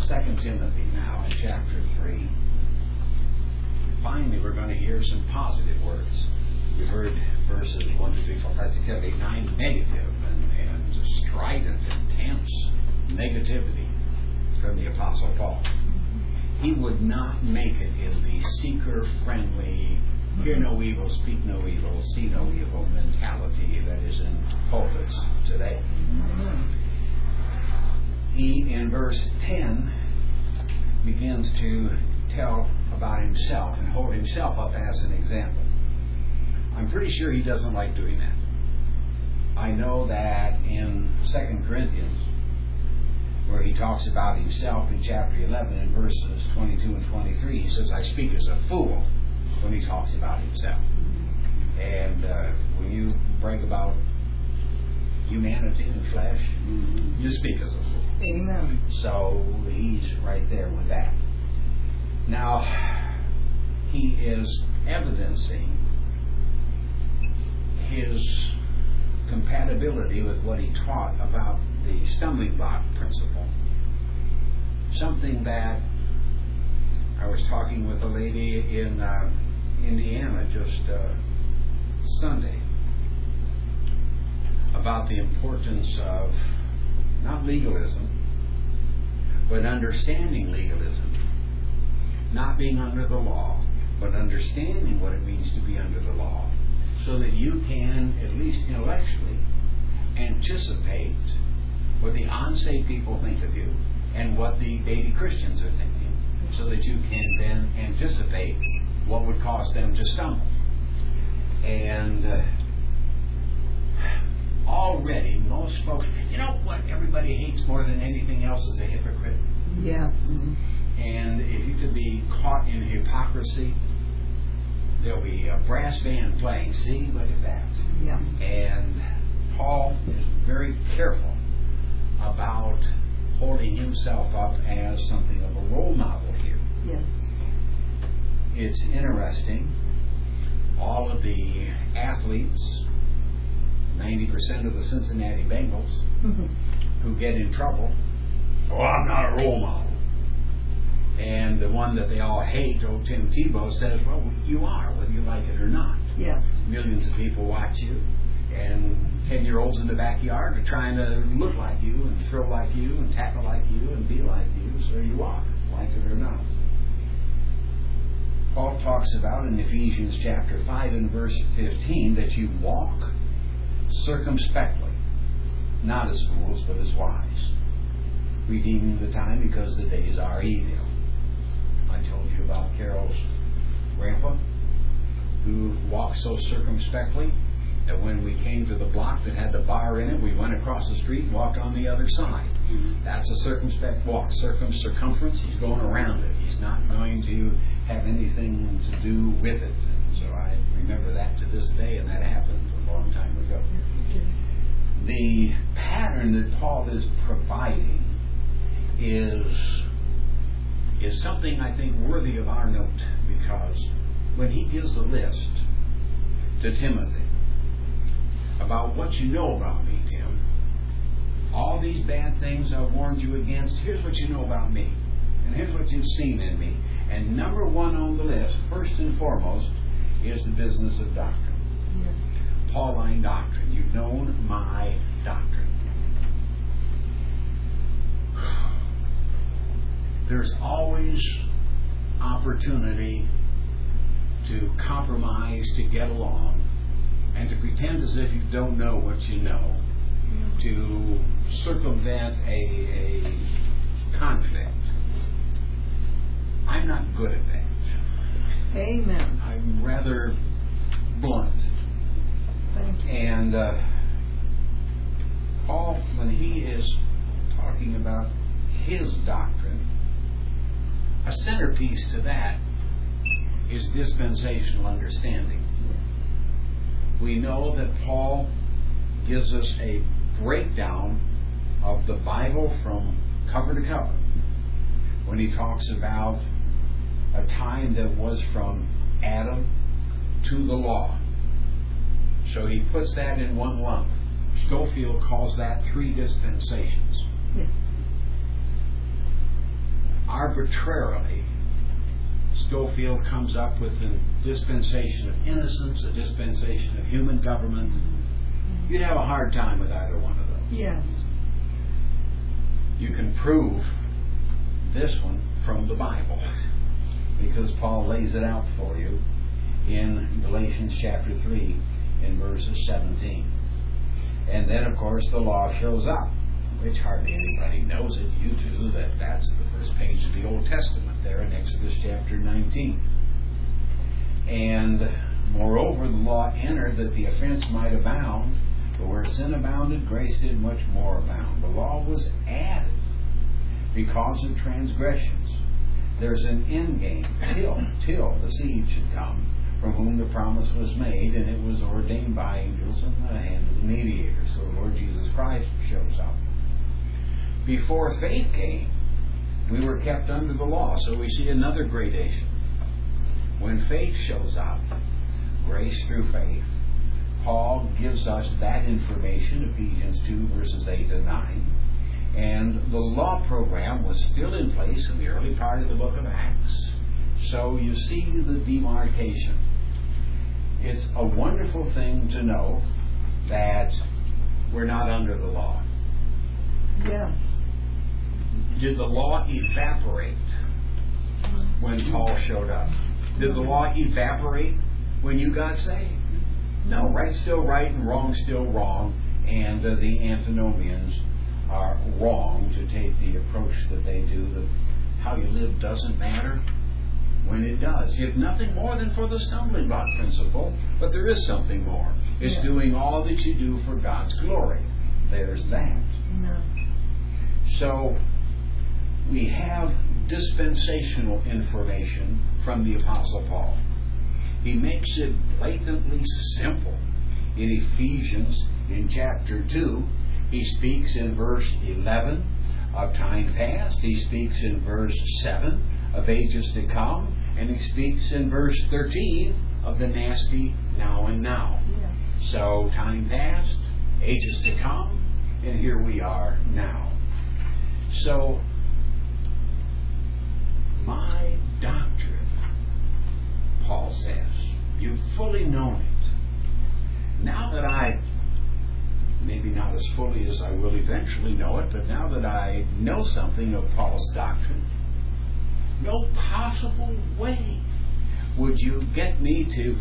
2 Timothy now in chapter 3. Finally, we're going to hear some positive words. We've heard verses 1, 2, 3, 4, 5, 6, 7, 8, 9 negative and strident, intense negativity from the Apostle Paul. He would not make it in the seeker-friendly, hear no evil, speak no evil, see no evil mentality that is in pulpits today. He, in verse 10, begins to tell about himself and hold himself up as an example. I'm pretty sure he doesn't like doing that. I know that in 2 Corinthians, where he talks about himself in chapter 11 and verses 22 and 23, he says, I speak as a fool when he talks about himself. And when you brag about humanity and flesh, you speak as a fool. Amen. So he's right there with that. Now, he is evidencing his compatibility with what he taught about the stumbling block principle. Something that I was talking with a lady in Indiana just Sunday about the importance of not legalism, but understanding legalism. Not being under the law, but understanding what it means to be under the law, so that you can, at least intellectually, anticipate what the unsaved people think of you and what the baby Christians are thinking, so that you can then anticipate what would cause them to stumble. And already most folks, you know what everybody hates more than anything else is a hypocrite. Yes. And if you could be caught in hypocrisy, there'll be a brass band playing. See, look at that. Yeah. And Paul is very careful about holding himself up as something of a role model here. Yes. It's interesting. All of the athletes, 90% of the Cincinnati Bengals, who get in trouble, I'm not a role model. And the one that they all hate, old Tim Tebow, says, well, you are, whether you like it or not. Yes. Millions of people watch you, and 10-year-olds in the backyard are trying to look like you and throw like you and tackle like you and be like you, so you are, like it or not. Paul talks about in Ephesians chapter 5 and verse 15 that you walk circumspectly, not as fools, but as wise, redeeming the time because the days are evil. I told you about Carol's grandpa, who walked so circumspectly that when we came to the block that had the bar in it, we went across the street and walked on the other side. That's a circumspect walk. Circumference, he's going around it. He's not going to have anything to do with it. And so I remember that to this day, and that happened a long time ago. The pattern that Paul is providing is something I think worthy of our note, because when he gives a list to Timothy about what you know about me, Tim, all these bad things I've warned you against, here's what you know about me, and here's what you've seen in me. And number one on the list, first and foremost, is the business of doctrine. Yes. Pauline doctrine. You've known my doctrine. There's always opportunity to compromise, to get along, and to pretend as if you don't know what you know, to circumvent a conflict. I'm not good at that. Amen. I'm rather blunt. Thank you. And Paul, when he is talking about his doctrine, a centerpiece to that is dispensational understanding. We know that Paul gives us a breakdown of the Bible from cover to cover when he talks about a time that was from Adam to the law. So he puts that in one lump. Schofield calls that 3 dispensations. Yeah. arbitrarily. Schofield comes up with a dispensation of innocence, a dispensation of human government. You'd have a hard time with either one of those. Yes. You can prove this one from the Bible, because Paul lays it out for you in Galatians chapter 3 in verses 17. And then, of course, the law shows up, which hardly anybody knows it. You do, that's the first page of the Old Testament there in Exodus chapter 19. And moreover, the law entered that the offense might abound, but where sin abounded, grace did much more abound. The law was added because of transgressions. There's an end game till the seed should come, from whom the promise was made, and it was ordained by angels in the hand of the mediator. So the Lord Jesus Christ shows up. Before faith came, we were kept under the law. So we see another gradation. When faith shows up, grace through faith, Paul gives us that information, Ephesians 2 verses 8 and 9. And the law program was still in place in the early part of the book of Acts. So you see the demarcation. It's a wonderful thing to know that we're not under the law. Yes. Did the law evaporate when Paul showed up? Did the law evaporate when you got saved? No, right still right and wrong still wrong, and the antinomians are wrong to take the approach that they do, that how you live doesn't matter, when it does. If nothing more than for the stumbling block principle, but there is something more. It's doing all that you do for God's glory. There's that. No. So we have dispensational information from the Apostle Paul. He makes it blatantly simple. In Ephesians, in chapter 2, he speaks in verse 11 of time past. He speaks in verse 7 of ages to come. And he speaks in verse 13 of the nasty now and now. Yeah. So time past, ages to come, and here we are now. So my doctrine, Paul says, you've fully known it. Now that I, maybe not as fully as I will eventually know it, but now that I know something of Paul's doctrine, no possible way would you get me to,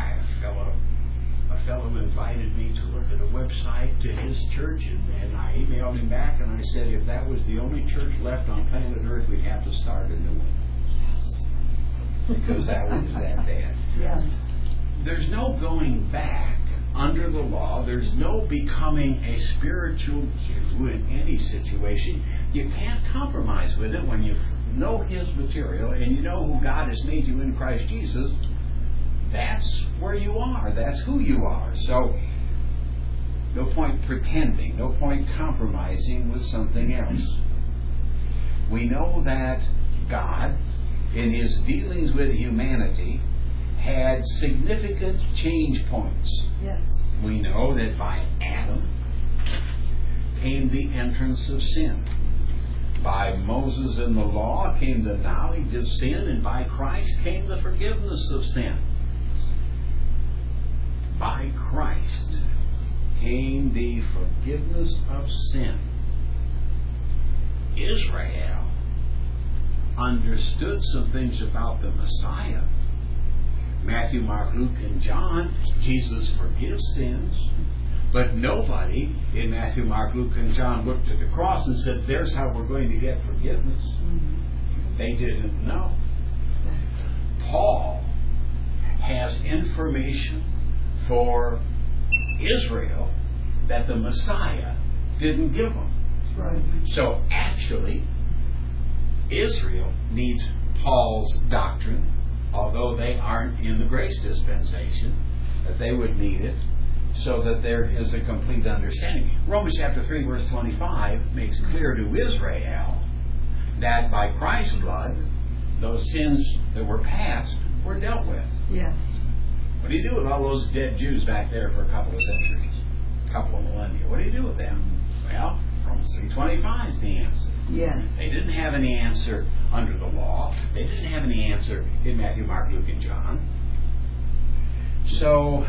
a fellow invited me to look at a website to his church, and I emailed him back and I said if that was the only church left on planet Earth, we'd have to start a new one. Yes. Because that one is that bad. Yes. There's no going back under the law. There's no becoming a spiritual Jew in any situation. You can't compromise with it when you know His material and you know who God has made you in Christ Jesus. That's where you are. That's who you are. So no point pretending. No point compromising with something else. We know that God, in His dealings with humanity, had significant change points. Yes. We know that by Adam came the entrance of sin. By Moses and the law came the knowledge of sin, and by Christ came the forgiveness of sin. By Christ came the forgiveness of sin. Israel understood some things about the Messiah. Matthew, Mark, Luke, and John, Jesus forgives sins. But nobody in Matthew, Mark, Luke, and John looked at the cross and said, there's how we're going to get forgiveness. Mm-hmm. They didn't know. Paul has information for Israel that the Messiah didn't give them. Right. So actually, Israel needs Paul's doctrine, although they aren't in the grace dispensation, that they would need it so that there is a complete understanding. Romans chapter 3 verse 25 makes clear to Israel that by Christ's blood, those sins that were past were dealt with. Yes. What do you do with all those dead Jews back there for a couple of centuries, a couple of millennia? What do you do with them? Well, Romans 3:25 is the answer. Yes. They didn't have any answer under the law. They didn't have any answer in Matthew, Mark, Luke, and John. So,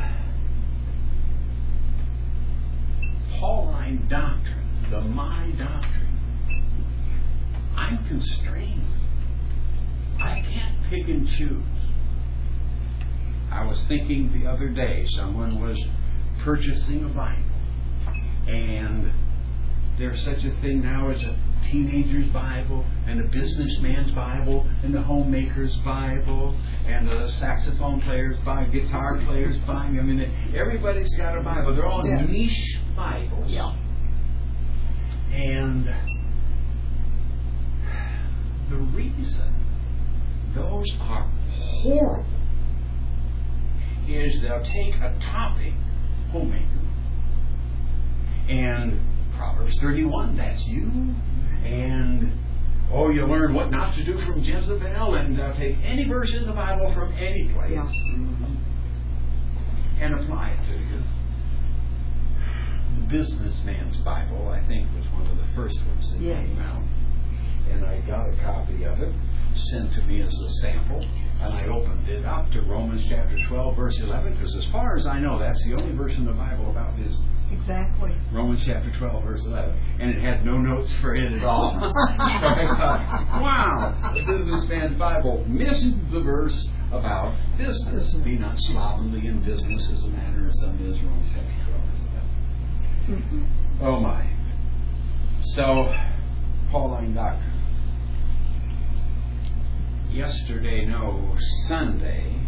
Pauline doctrine, the my doctrine, I'm constrained. I can't pick and choose. I was thinking the other day, someone was purchasing a Bible, and there's such a thing now as a teenager's Bible, and a businessman's Bible, and the homemaker's Bible, and a saxophone player's Bible, guitar player's Bible. I mean, everybody's got a Bible. They're all niche Bibles. Yeah. And the reason those are horrible is they'll take a topic, homemaker, and Proverbs 31, that's you. And, you learn what not to do from Jezebel, and they'll take any verse in the Bible from any place and apply it to you. The Businessman's Bible, I think, was one of the first ones that came out. And I got a copy of it, sent to me as a sample, and I opened it up to Romans chapter 12, verse 11, because as far as I know, that's the only verse in the Bible about business. Exactly. Romans chapter 12, verse 11. And it had no notes for it at all. So I thought, wow, the Businessman's Bible missed the verse about business. Be not slovenly in business as a manner of some is. Romans chapter 12, verse 11. Oh my. So, Pauline doctrine. Sunday,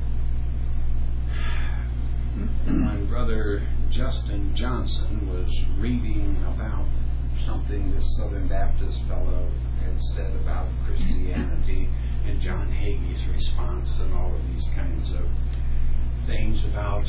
my brother Justin Johnson was reading about something this Southern Baptist fellow had said about Christianity and John Hagee's response and all of these kinds of things about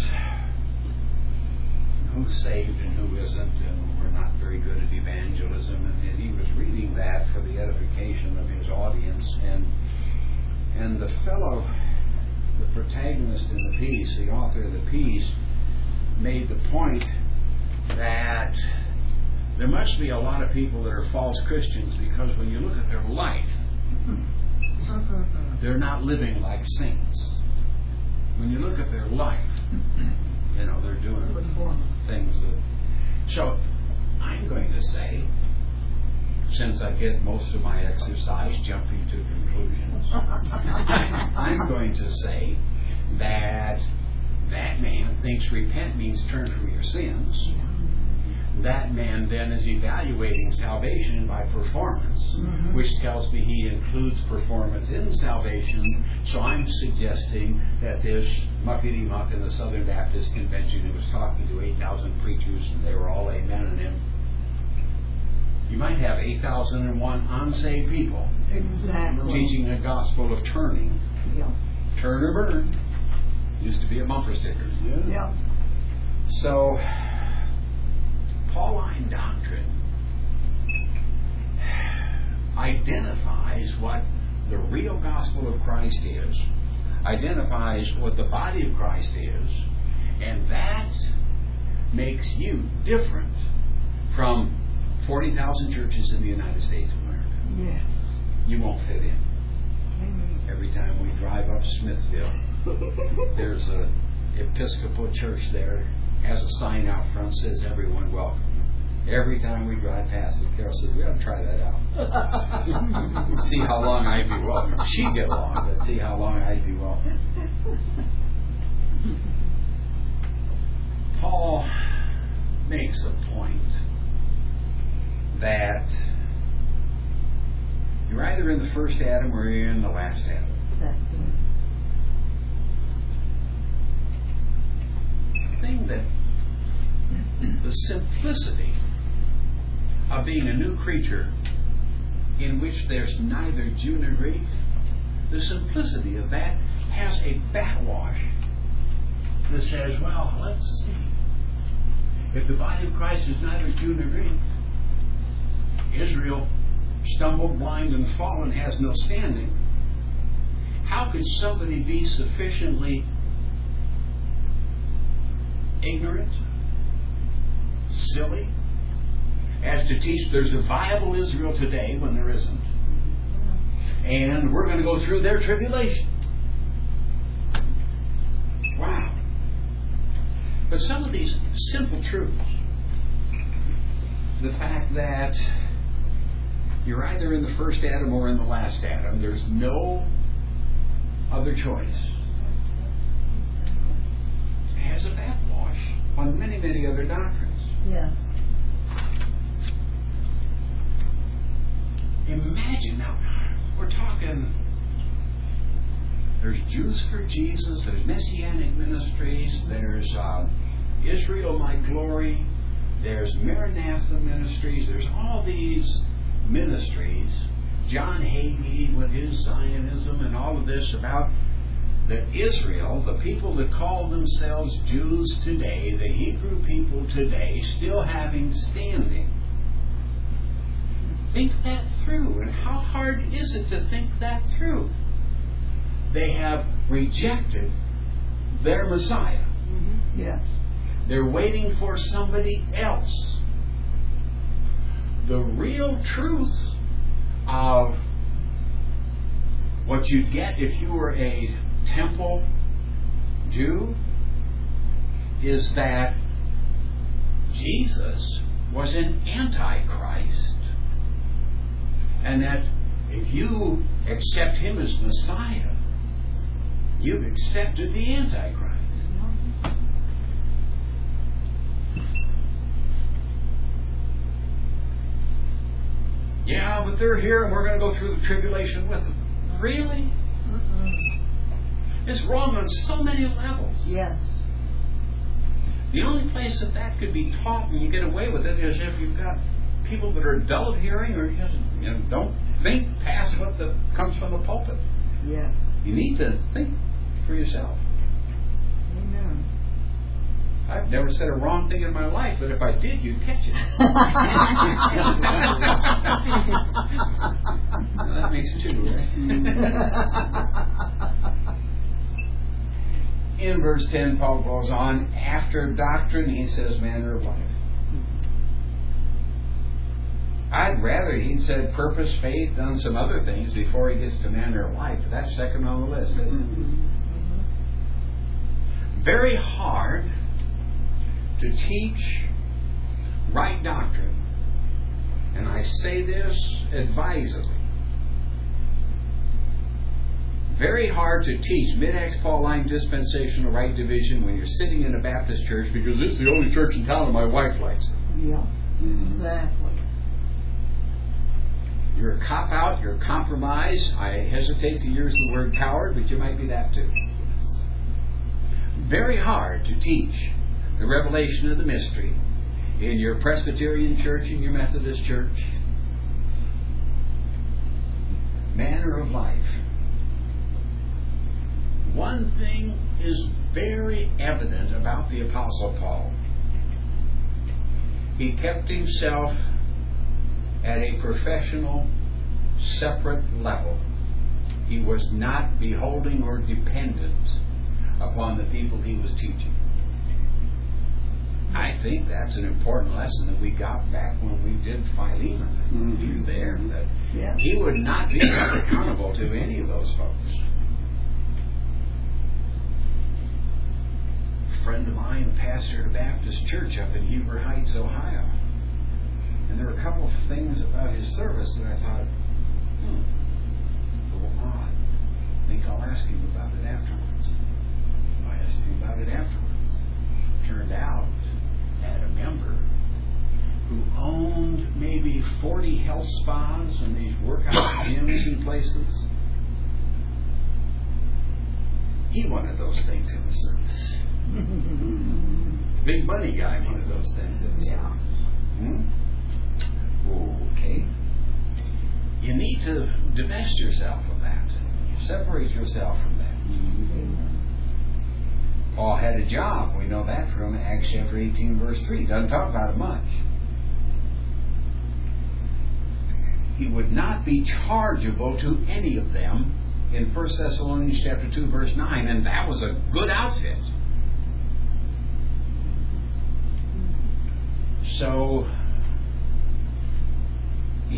who's saved and who isn't, and we're not very good at evangelism, and he was reading that for the edification of his audience, and the fellow, the protagonist in the piece, the author of the piece, made the point that there must be a lot of people that are false Christians because when you look at their life, they're not living like saints. When you look at their life, they're doing things that... So, I'm going to say, since I get most of my exercise jumping to conclusions, I'm going to say that man thinks repent means turn from your sins. That man then is evaluating salvation by performance, which tells me he includes performance in salvation. So I'm suggesting that this muckety-muck in the Southern Baptist Convention who was talking to 8,000 preachers, and they were all amen in him. You might have 8,001 unsaved people teaching a gospel of turning. Turn or burn. Used to be a bumper sticker. So, Pauline doctrine identifies what the real gospel of Christ is, identifies what the body of Christ is, and that makes you different from 40,000 churches in the United States of America. Yes. You won't fit in. Amen. Every time we drive up Smithville, there's a Episcopal church there, has a sign out front, says everyone welcome. Every time we drive past it, Carol says, we ought to try that out. See how long I'd be welcome. She'd get along, but see how long I'd be welcome. Paul makes a point that you're either in the first Adam or you're in the last Adam. The thing that the simplicity of being a new creature in which there's neither Jew nor Greek, the simplicity of that has a backwash that says, well, let's see. If the body of Christ is neither Jew nor Greek, Israel, stumbled, blind, and fallen, has no standing. How could somebody be sufficiently ignorant, silly, as to teach there's a viable Israel today when there isn't. And we're going to go through their tribulation. Wow. But some of these simple truths, the fact that you're either in the first Adam or in the last Adam, there's no other choice, has a backwash on many, many other doctrines. Yes. Imagine now, we're talking, there's Jews for Jesus, there's Messianic ministries, there's Israel My Glory, there's Maranatha ministries, there's all these ministries, John Hagee with his Zionism and all of this about that Israel, the people that call themselves Jews today, the Hebrew people today, still having standing. Think that through. And how hard is it to think that through? They have rejected their Messiah. Yes. They're waiting for somebody else. The real truth of what you'd get if you were a temple Jew is that Jesus was an antichrist, and that if you accept him as Messiah, you've accepted the Antichrist. Yeah, but they're here and we're going to go through the tribulation with them. Really? It's wrong on so many levels. Yes. The only place that could be taught and you get away with it is if you've got people that are dull of hearing or just don't think past what comes from the pulpit. Yes. You need to think for yourself. Amen. I've never said a wrong thing in my life, but if I did, you'd catch it. Well, that makes two, right? In verse 10, Paul goes on, after doctrine, he says, manner of life. I'd rather he'd said purpose, faith, done some other things before he gets to manner of life. That's second on the list, isn't it? Very hard to teach right doctrine, and I say this advisedly, very hard to teach mid-Acts Pauline dispensational right division when you're sitting in a Baptist church because this is the only church in town and my wife likes it. Yeah, exactly. You're a cop-out, you're a compromise. I hesitate to use the word coward, but you might be that too. Very hard to teach the revelation of the mystery in your Presbyterian church, in your Methodist church. Manner of life. One thing is very evident about the Apostle Paul. He kept himself at a professional, separate level. He was not beholding or dependent upon the people he was teaching. I think that's an important lesson that we got back when we did Philemon through there. That he would not be accountable to any of those folks. A friend of mine pastored a Baptist church up in Huber Heights, Ohio. And there were a couple of things about his service that I thought, a little odd. I think I'll ask him about it afterwards. So I asked him about it afterwards. Turned out, had a member who owned maybe 40 health spas and these workout gyms and places. He wanted those things in the service. Big money guy wanted those things in the service. Okay. You need to divest yourself of that. Separate yourself from that. Paul had a job. We know that from Acts chapter 18, verse 3. Doesn't talk about it much. He would not be chargeable to any of them in 1 Thessalonians chapter 2, verse 9, and that was a good outfit. So,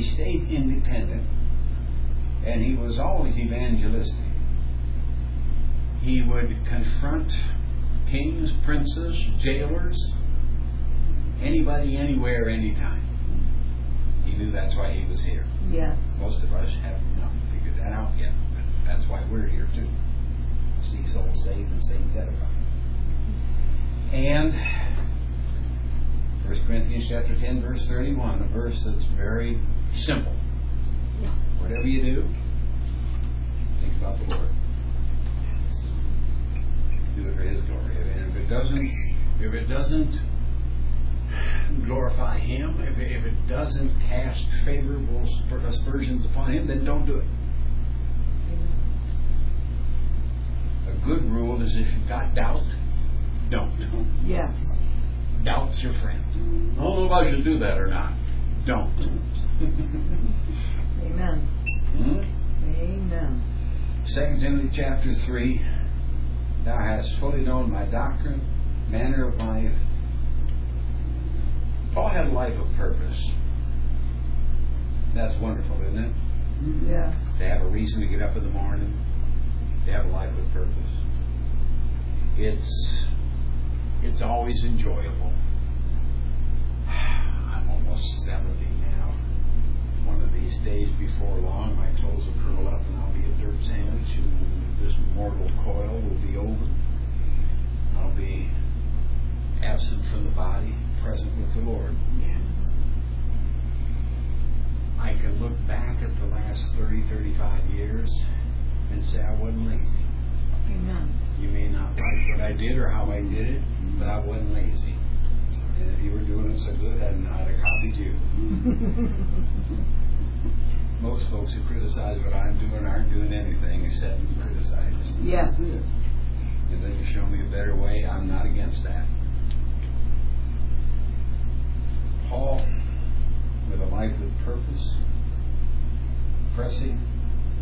He stayed independent, and he was always evangelistic. He would confront kings, princes, jailers, anybody, anywhere, anytime. He knew that's why he was here. Yes. Most of us have not figured that out yet, but that's why we're here too. See souls saved and saints edified. And 1 Corinthians chapter 10, verse 31, a verse that's very simple. Yeah. Whatever you do, think about the Lord. Do it for His glory. And if it doesn't glorify Him, if it doesn't cast favorable aspersions upon Him, then don't do it. A good rule is if you've got doubt, don't. Yes. Doubt's your friend. I don't know if I should do that or not. Don't. Amen. Amen. 2 Timothy chapter 3, thou hast fully known my doctrine, manner of life. Paul had a life of purpose. That's wonderful, isn't it? Yes. To have a reason to get up in the morning, to have a life with purpose. It's always enjoyable. I'm almost 70 now. One of these days before long, my toes will curl up and I'll be a dirt sandwich, and this mortal coil will be over. I'll be absent from the body, present with the Lord. Yes. I can look back at the last 30, 35 years and say I wasn't lazy. Amen. You may not like what I did or how I did it, but I wasn't lazy. And if you were doing it so good, I'd have copied you. Most folks who criticize what I'm doing aren't doing anything except criticizing. Yes. If they can show me a better way, I'm not against that. Paul, with a life with purpose, pressing,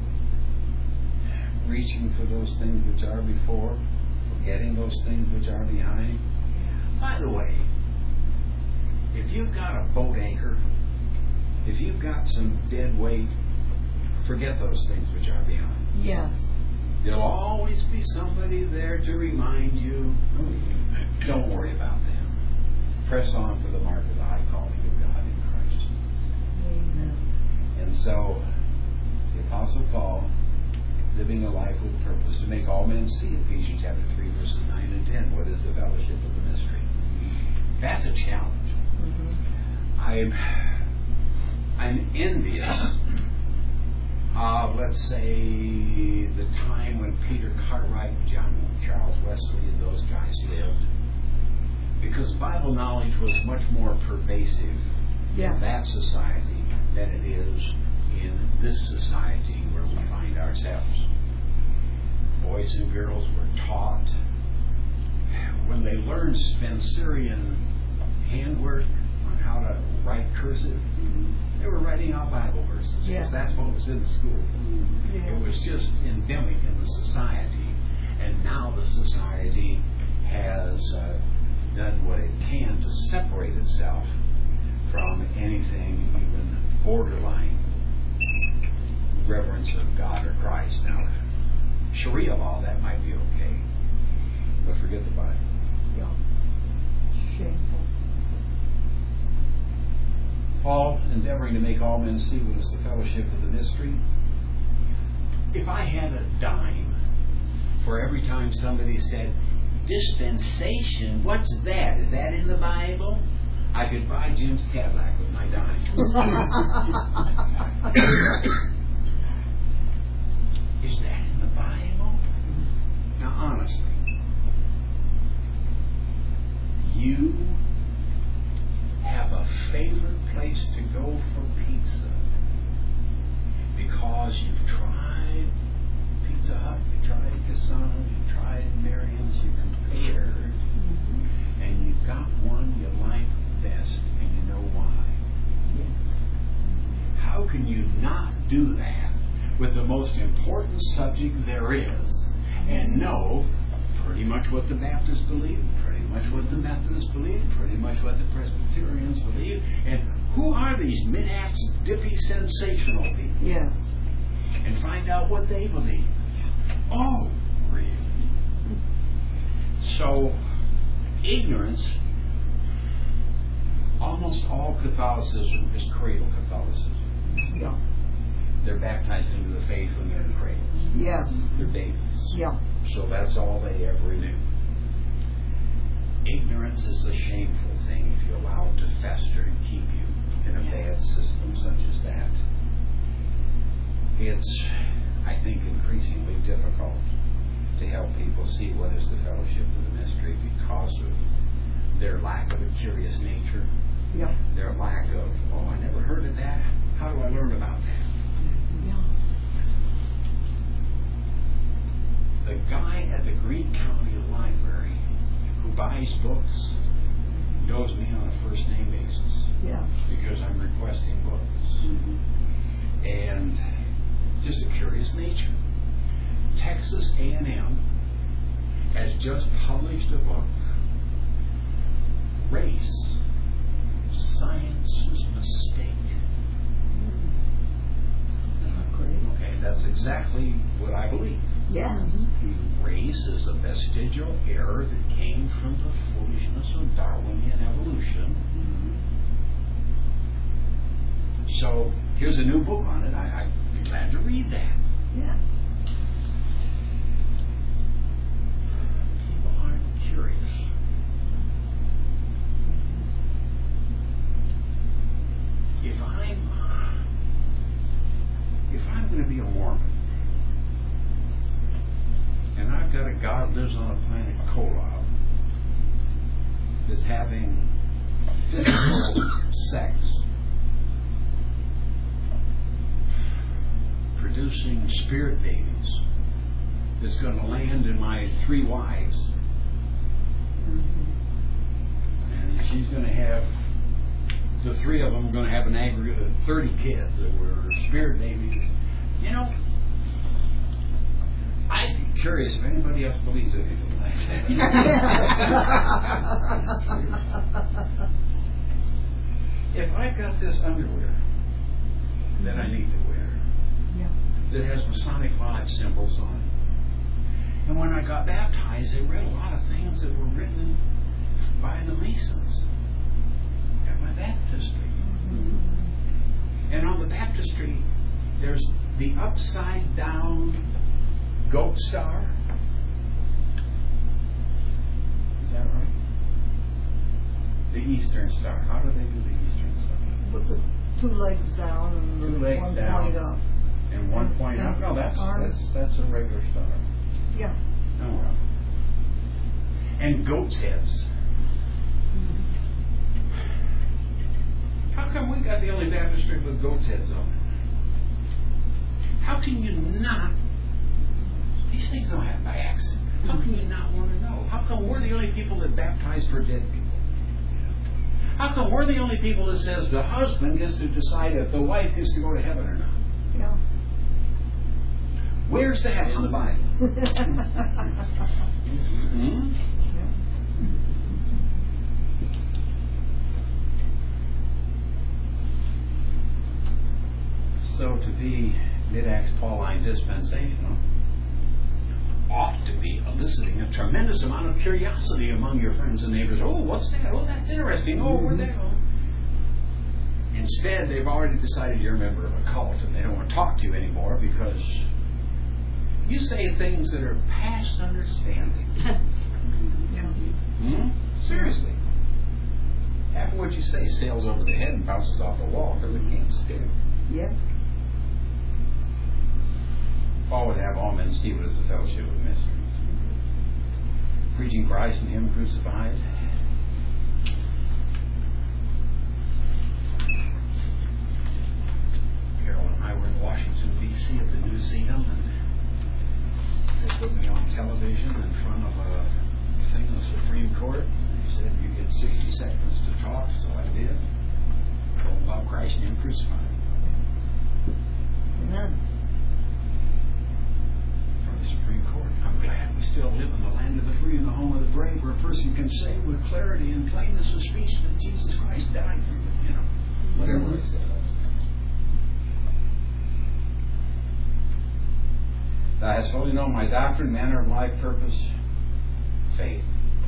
reaching for those things which are before, forgetting those things which are behind. By the way, if you've got a boat anchor, if you've got some dead weight, forget those things which are behind. Yes. There'll always be somebody there to remind you, don't worry about them. Press on for the mark of the high calling of God in Christ. Amen. And so, the Apostle Paul, living a life with purpose, to make all men see, Ephesians chapter 3, verses 9 and 10. What is the fellowship of the mystery? That's a challenge. I'm envious of, let's say, the time when Peter Cartwright, John Charles Wesley, and those guys lived. Because Bible knowledge was much more pervasive in that society than it is in this society where we find ourselves. Boys and girls were taught. When they learned Spencerian handwork on how to write cursive, they were writing out Bible verses. Because that's what was in the school. It was just endemic in the society. And now the society has done what it can to separate itself from anything even borderline reverence of God or Christ. Now, Sharia law, that might be okay. But forget the Bible. Yeah. Shameful. Paul, endeavoring to make all men see what is the fellowship of the mystery. If I had a dime for every time somebody said, dispensation, what's that? Is that in the Bible? I could buy Jim's Cadillac with my dime. Is that in the Bible? Now, honestly, you have a favorite place to go for pizza because you've tried Pizza Hut, you tried Casano's, you tried Marion's, you compared, and you've got one you like best, and you know why. Yes. How can you not do that with the most important subject there is and know pretty much what the Baptists believe, pretty much what the Methodists believe, pretty much what the Presbyterians believe, and Who are these mid-acts, dippy, sensational people? Yes. And find out what they believe. Oh, really? So, ignorance, almost all Catholicism is cradle Catholicism. Yeah. They're baptized into the faith when they're in cradles. Yes. They're babies. Yeah. So that's all they ever knew. Ignorance is a shameful thing if you allow it to fester and keep you in a bad system such as that. It's, I think, increasingly difficult to help people see what is the fellowship of the mystery because of their lack of a curious nature, Yeah. their lack of, oh, I never heard of that. How do I learn about that? Yeah. The guy at the Greene County Library who buys books knows me on a first name basis Yeah. because I'm requesting books. And just a curious nature. Texas A&M has just published a book, Race, Science's Mistake. Okay, that's exactly what I believe. Yes. Race is a vestigial error that came from the foolishness of Darwinian evolution. So here's a new book on it. I'd be glad to read that. Yes. People aren't curious. If I'm going to be a Mormon, and I've got a God lives on a planet Kolob that's having physical sex, producing spirit babies, that's going to land in my 3 wives, and she's going to have, the 3 of them are going to have an aggregate of 30 kids that were spirit babies. You know, I'd be curious if anybody else believes anything like that. If I've got this underwear that I need to wear, Yeah. that has Masonic Lodge symbols on it, and when I got baptized, they read a lot of things that were written by the Masons at my baptistry. And on the baptistry, there's the upside down goat star. Is that right? The Eastern Star. How do they do the Eastern Star? With the 2 legs down and 2 legs one down. pointed up. And 1 point up. No, that's a regular star. Yeah. Oh well. And goat's heads. How come we got the only baptistry with goat's heads on it? How can you not? These things don't happen by accident. How can you not want to know? How come we're the only people that baptize for dead people? How come we're the only people that says the husband gets to decide if the wife gets to go to heaven or not? Yeah. Where's that in the Bible? So to be mid-Acts Pauline dispensational ought to be eliciting a tremendous amount of curiosity among your friends and neighbors. Oh, what's that? Oh, that's interesting. Oh, where'd that go? Instead, they've already decided you're a member of a cult and they don't want to talk to you anymore because you say things that are past understanding. Seriously. Half of what you say sails over the head and bounces off the wall because it can't stick. Yep. Paul would have all men see what is the fellowship of mysteries. Preaching Christ and Him crucified. Carol and I were in Washington, D.C. at the Museum, and they put me on television in front of a thing in the Supreme Court. They said, you get 60 seconds to talk, so I did. Told about Christ and Him crucified. Amen. The Supreme Court. I'm glad we still live in the land of the free and the home of the brave, where a person can say with clarity and plainness of speech that Jesus Christ died for you. You know. whatever I said. Thou hast fully known my doctrine, manner of life, purpose, faith.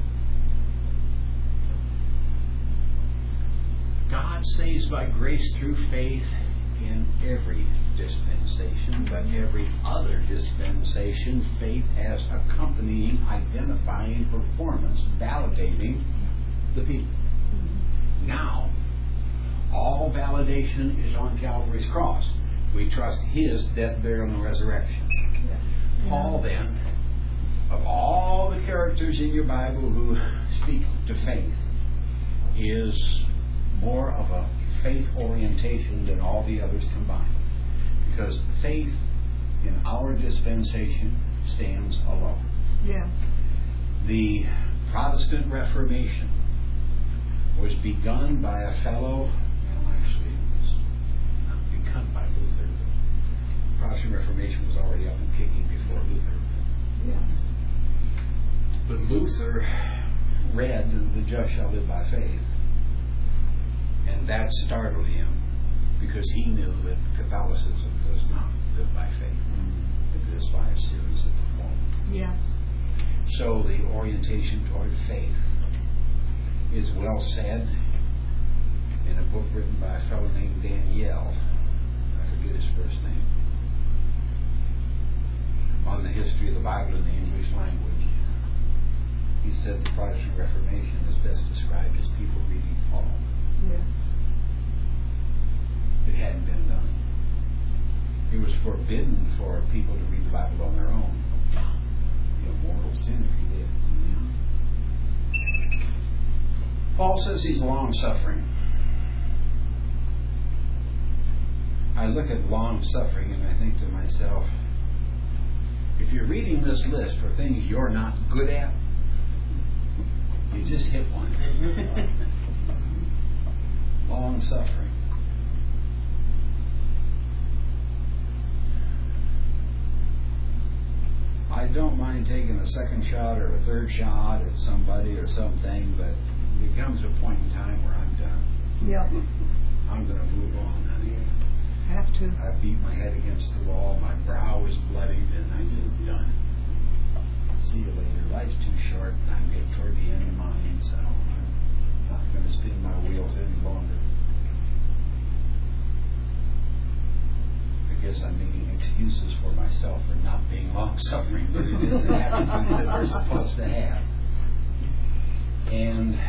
God saves by grace through faith in every dispensation, but every other dispensation, faith has accompanying, identifying performance, validating the people. Now, all validation is on Calvary's cross. We trust His death, burial, and resurrection. Paul, then, of all the characters in your Bible who speak to faith, is more of a faith orientation than all the others combined. Because faith in our dispensation stands alone. Yes. The Protestant Reformation was begun by a fellow, well, actually, it was not begun by Luther. The Protestant Reformation was already up and kicking before Luther. Yes. But Luther read, "The just shall live by faith," and that startled him because he knew that Catholicism does not live by faith. It lives by a series of performances. Yes. So the orientation toward faith is well said in a book written by a fellow named Daniel. I forget his first name. On the history of the Bible in the English language. He said the Protestant Reformation is best described as people reading Paul. Yes. It hadn't been done. It was forbidden for people to read the Bible on their own. It'd be a mortal sin if you did. Paul says he's long-suffering. I look at long-suffering and I think to myself, if you're reading this list for things you're not good at, you just hit one. Long-suffering. I don't mind taking a second shot or a third shot at somebody or something, but it comes to a point in time where I'm done. Yep. I'm going to move on, honey. Have to. I beat my head against the wall, my brow is bloodied, and I'm just done. See you later. Life's too short, and I'm getting toward the end of mine, so I'm not going to spin my wheels any longer. I guess I'm making excuses for myself for not being long-suffering, but it is an attitude that we're supposed to have. And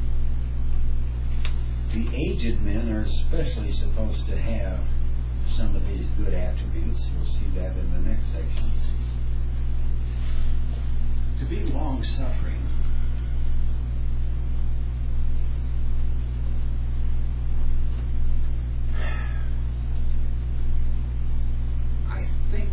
the aged men are especially supposed to have some of these good attributes. You'll see that in the next section. To be long-suffering, I think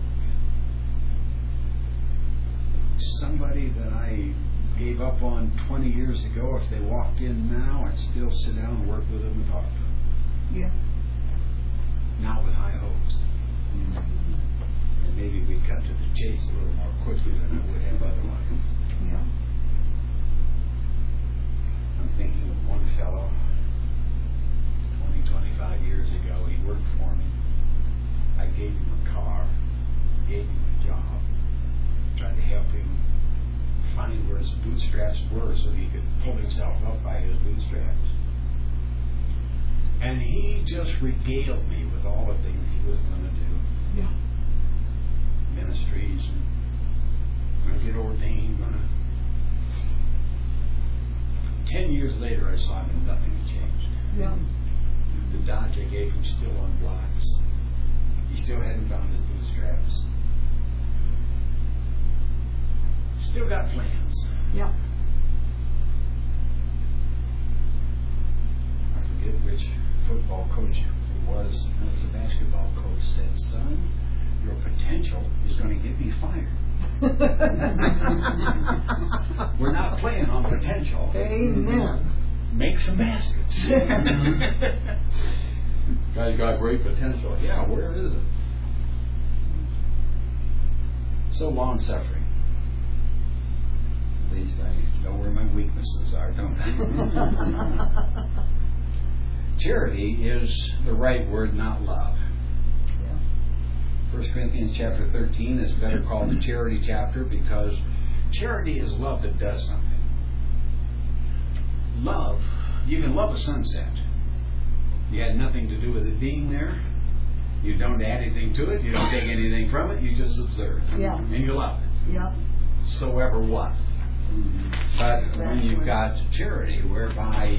somebody that I gave up on 20 years ago, if they walked in now, I'd still sit down and work with them and talk to them. Yeah. Not with high hopes. And maybe we'd cut to the chase a little more quickly than I would have otherwise. Yeah. I'm thinking of one fellow, 20, 25 years ago, he worked for me. I gave him a car, gave him a job, tried to help him find where his bootstraps were so he could pull himself up by his bootstraps. And he just regaled me with all the things he was going to do. Yeah. Ministries, and going to get ordained. 10 years later, I saw him and nothing had changed. Yeah. The Dodge I gave him still on blocks. He still hadn't found his bootstraps. Still got plans. Yeah. I forget which football coach it was. It was a basketball coach said, "Son, your potential is going to get me fired." We're not playing on potential. Amen. Make some baskets. Guy's got great potential. Yeah, where is it? So long-suffering. At least I know where my weaknesses are, don't I? Charity is the right word, not love. Yeah. 1 Corinthians chapter 13 is better called the charity chapter because charity is love that does something. Love, you can love a sunset. You had nothing to do with it being there. You don't add anything to it. You don't take anything from it. You just observe. Yeah. And you love it. Yeah. So ever what. But when you've got charity whereby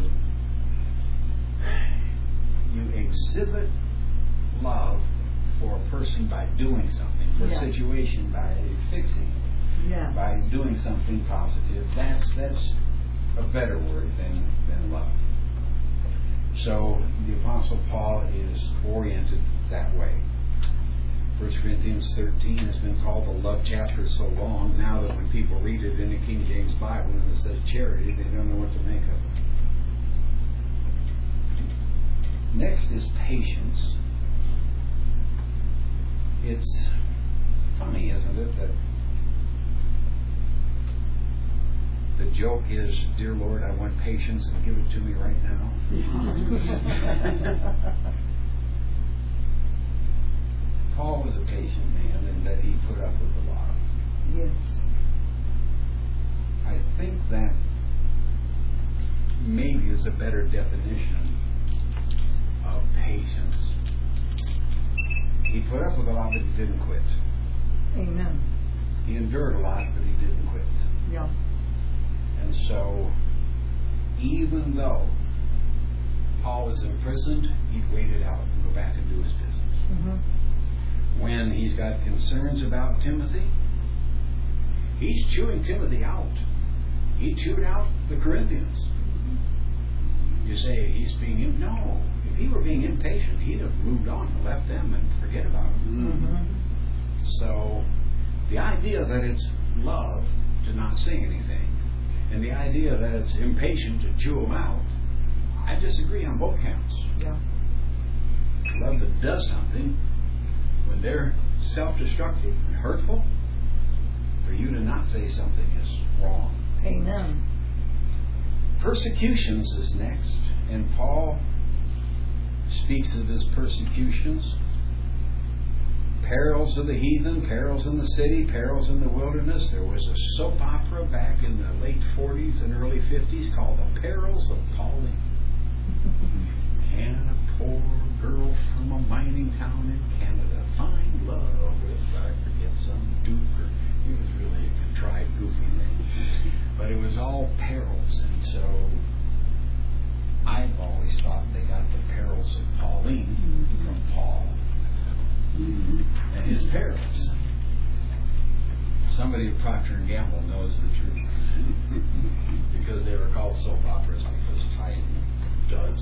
you exhibit love for a person by doing something, for a situation by fixing it, by doing something positive, that's a better word than love. So the Apostle Paul is oriented that way. 1 Corinthians 13 has been called the love chapter so long now that when people read it in the King James Bible and it says charity, they don't know what to make of it. Next is patience. It's funny, isn't it, that the joke is, dear Lord, I want patience and give it to me right now. Paul was a patient man in that he put up with a lot. Yes. I think that maybe is a better definition of patience. He put up with a lot, but he didn't quit. Amen. He endured a lot, but he didn't quit. Yeah. And so, even though Paul was imprisoned, he'd wait it out and go back and do his business. Mm-hmm. When he's got concerns about Timothy, he's chewing Timothy out. He chewed out the Corinthians. You say he's being no. If he were being impatient, he'd have moved on and left them and forget about them. Mm-hmm. So the idea that it's love to not say anything, and the idea that it's impatient to chew them out, I disagree on both counts. Yeah. Love that does something, when they're self-destructive and hurtful, for you to not say something is wrong. Amen. Persecutions is next, and Paul speaks of his persecutions. Perils of the heathen, perils in the city, perils in the wilderness. There was a soap opera back in the late 40s and early 50s called The Perils of Pauline. And a poor girl from a mining town in Canada find love with, I forget, some duke, or he was really a contrived, goofy name. But it was all perils, and so I've always thought they got the perils of Pauline from Paul and his perils. Somebody at Procter & Gamble knows the truth because they were called soap operas because Tide does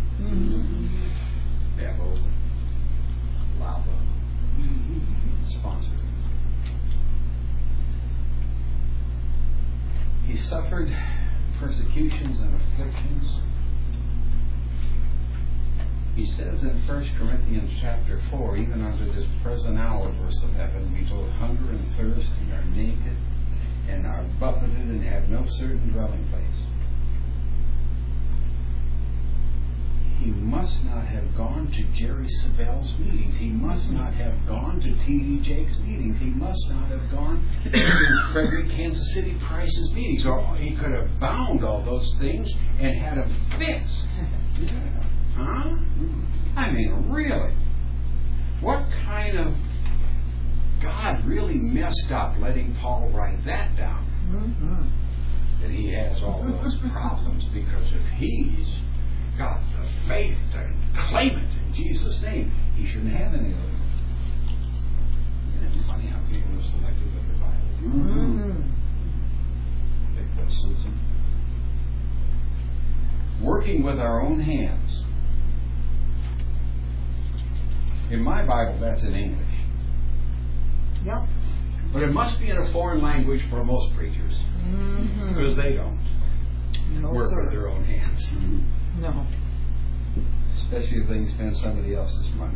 Bevo, Lava sponsored. He suffered persecutions and afflictions. He says in 1 Corinthians chapter 4, even unto this present hour, verse 11, we both hunger and thirst and are naked and are buffeted and have no certain dwelling place. He must not have gone to Jerry Savell's meetings. He must not have gone to T.D. Jakes' meetings. He must not have gone to Frederick Kansas City Price's meetings. Or he could have bound all those things and had them fixed. Huh? I mean, really? What kind of God really messed up letting Paul write that down? That he has all those problems, because if he's got the faith to claim it in Jesus' name, he shouldn't have any of it. Isn't it funny how people are selective with their Bibles? Pick what suits them. Working with our own hands. In my Bible, that's in English. Yep. But it must be in a foreign language for most preachers, because they don't work with their own hands. No. Especially if they can spend somebody else's money.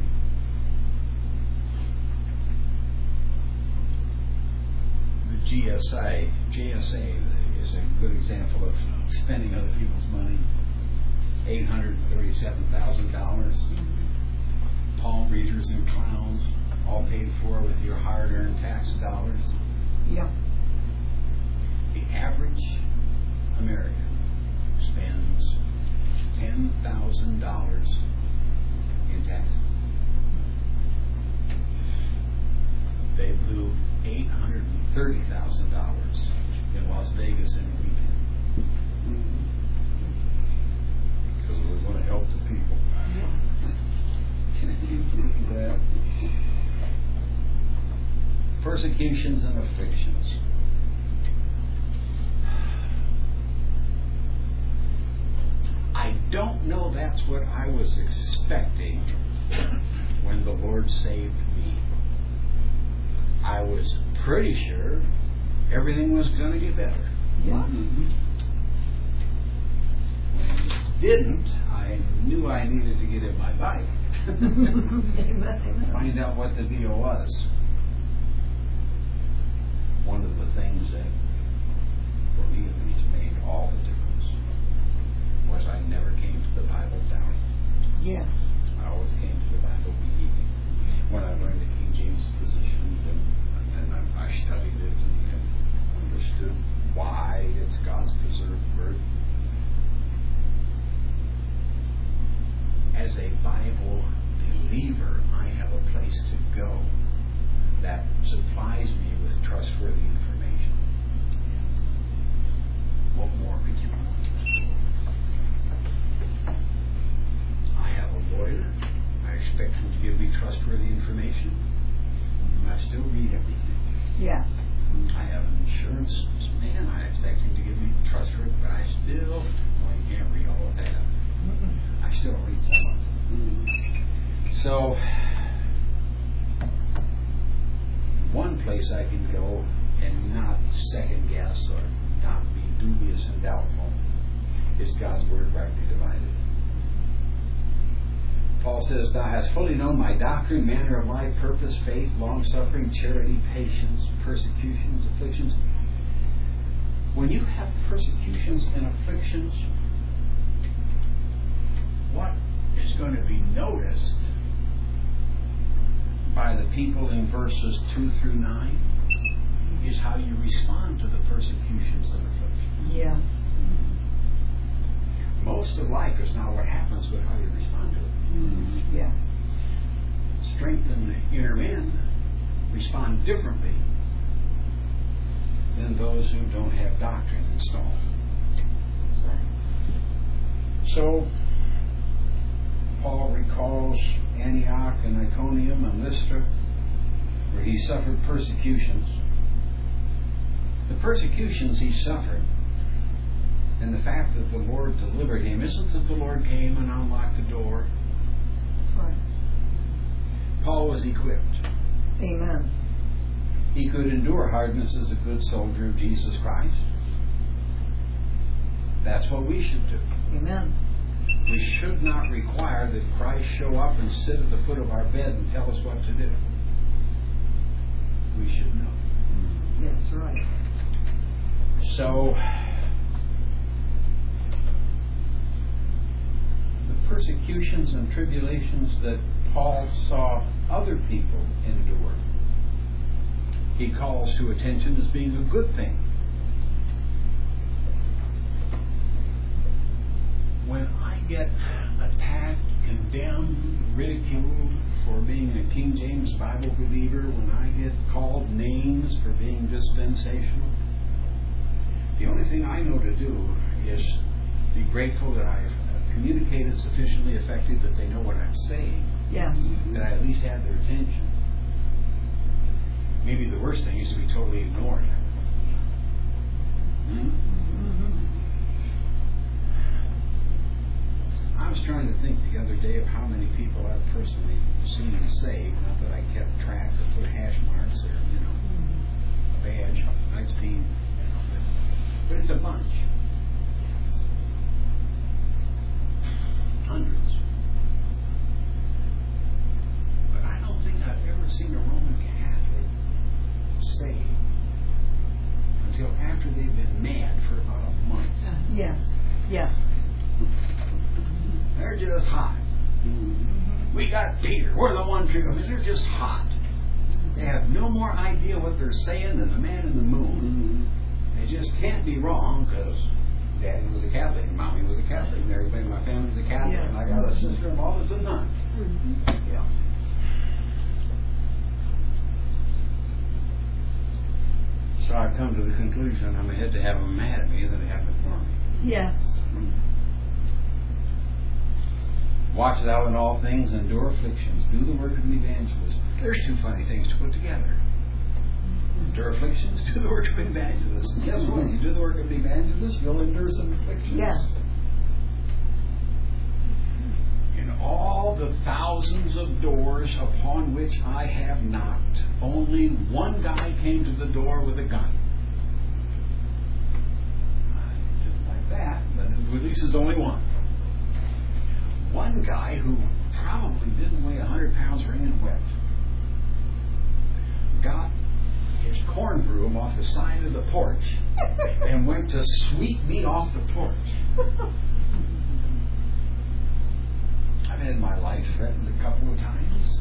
The GSA is a good example of spending other people's money. $837,000. Palm readers and clowns, all paid for with your hard-earned tax dollars. Yep. The average American spends $10,000 in taxes. They blew $830,000 in Las Vegas in a weekend. Because we're going to help the people. Can you believe that? Persecutions and afflictions. I don't know that's what I was expecting when the Lord saved me. I was pretty sure everything was going to get better. Yeah. When it didn't, I knew I needed to get in my Bible. Find out what the deal was. One of the things that, for me at least, made all the difference was I never came to the Bible doubting. Yes. I always came to the Bible believing. When I learned the King James position, and I studied it and understood why it's God's preserved word. As a Bible believer, I have a place to go that supplies me with trustworthy information. What more could you want? I have a lawyer. I expect him to give me trustworthy information. And I still read everything. Yes. I have an insurance man. I expect him to give me trustworthy, but I still, you can't read all of that. I still read some of it. So, one place I can go and not second guess or not be dubious and doubtful is God's Word rightly divided. Paul says, "Thou hast fully known my doctrine, manner of life, purpose, faith, long-suffering, charity, patience, persecutions, afflictions." When you have persecutions and afflictions, what is going to be noticed by the people in verses 2 through 9 is how you respond to the persecutions and afflictions. Yes. Most of life is not what happens, but how you respond to it. Yes. Strengthened inner men respond differently than those who don't have doctrine installed. So, Paul recalls Antioch and Iconium and Lystra, where he suffered persecutions. The persecutions he suffered, and the fact that the Lord delivered him, isn't that the Lord came and unlocked the door. Right. Paul was equipped. Amen. He could endure hardness as a good soldier of Jesus Christ. That's what we should do. Amen. We should not require that Christ show up and sit at the foot of our bed and tell us what to do. We should know. That's right. So, the persecutions and tribulations that Paul saw other people endure, he calls to attention as being a good thing. When I get attacked, condemned, ridiculed for being a King James Bible believer, when I get called names for being dispensational, the only thing I know to do is be grateful that I've communicated sufficiently effectively that they know what I'm saying, Yes. that I at least have their attention. Maybe the worst thing is to be totally ignored. I was trying to think the other day of how many people I've personally seen and saved. Not that I kept track or put hash marks or, a badge. I've seen, but it's a bunch. Hundreds. But I don't think I've ever seen a Roman Catholic saved until after they've been mad for about a month. Yes. Yes. this hot. We got Peter. We're the one tree. I mean, they're just hot. They have no more idea what they're saying than the man in the moon. They just can't be wrong because Daddy was a Catholic, and Mommy was a Catholic, and everybody in my family's a Catholic, Yeah. and I got a sister-in-law that's a nun. Yeah. So I've come to the conclusion I'm ahead to have them mad at me than to have them for me. Yes. Watch thou in all things, endure afflictions, do the work of an evangelist. There's two funny things to put together. Endure afflictions, do the work of an evangelist. And guess what? You do the work of an evangelist, you'll endure some afflictions. Yes. In all the thousands of doors upon which I have knocked, only one guy came to the door with a gun. I didn't like that, but at least there's only one. One guy who probably didn't weigh 100 pounds wringing wet got his corn broom off the side of the porch and went to sweep me off the porch. I've had my life threatened a couple of times.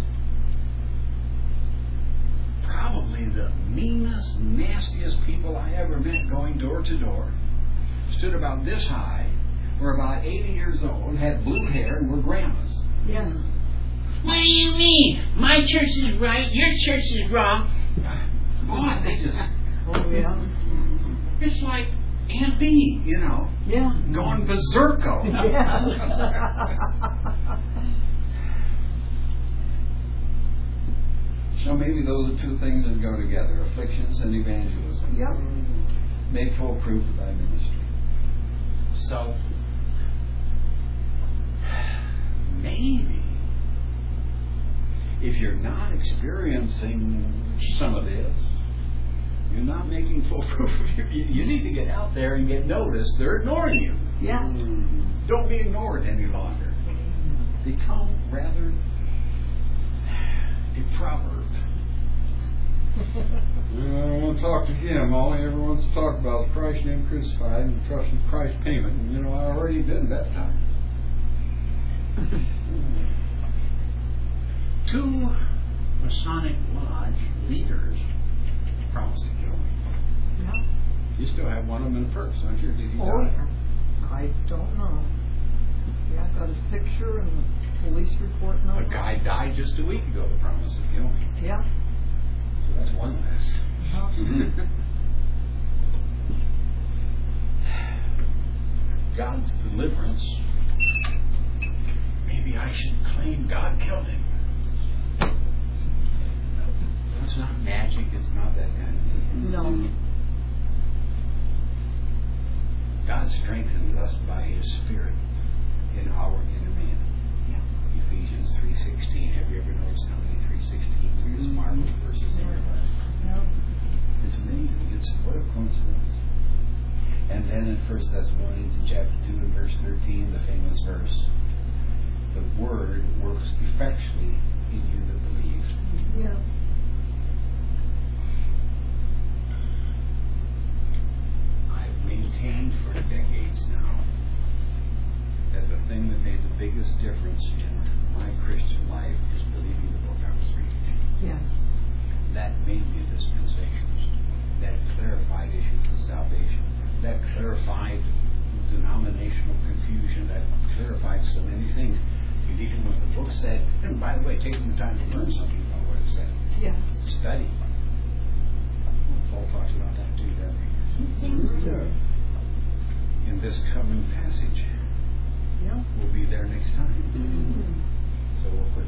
Probably the meanest, nastiest people I ever met going door to door stood about this high, were about 80 years old, had blue hair, and were grandmas. Yes. What do you mean? My church is right, your church is wrong. Boy, they just... Oh, yeah. It's like Aunt Bee, you know, Yeah. going berserko. Yes. So maybe those are two things that go together, afflictions and evangelism. Yep. Make full proof of thy ministry. So, maybe, if you're not experiencing some of this, you're not making full proof of you need to get out there and get noticed. They're ignoring you. Yes. Don't be ignored any longer. Become rather a proverb. I don't want to talk to him. All he ever wants to talk about is Christ and Him crucified and trust in Christ's payment. And, you know, I already been that time. Two Masonic Lodge leaders promised to kill me. Yeah. You still have one of them in the purse, don't you? Did he Oh, die? yeah. I don't know. Yeah, I got his picture and the police report and all A that. guy died just a week ago that promised to kill me. Yeah. So that's one less. God's deliverance. Maybe I should claim God killed him. It's not magic. It's not that kind of thing. No. God strengthens us by His Spirit in our inner man. Ephesians 3:16. Have you ever noticed how many 3:16 is marvelous verses in your Bible? No. It's amazing. It's what a coincidence. And then in 1 Thessalonians in chapter 2 and verse 13, the famous verse, the Word works effectually in you that believe. Yeah. I've maintained for decades now that the thing that made the biggest difference in my Christian life is believing the book I was reading. Yes. That made me a dispensationalist. That clarified issues of salvation. That clarified denominational confusion. That clarified so many things. Believing what the book said. And by the way, taking the time to learn something about what it said. Yes. Study. Paul talks about that too, doesn't he? Sure. In this coming passage. Yeah. We'll be there next time. So we'll quit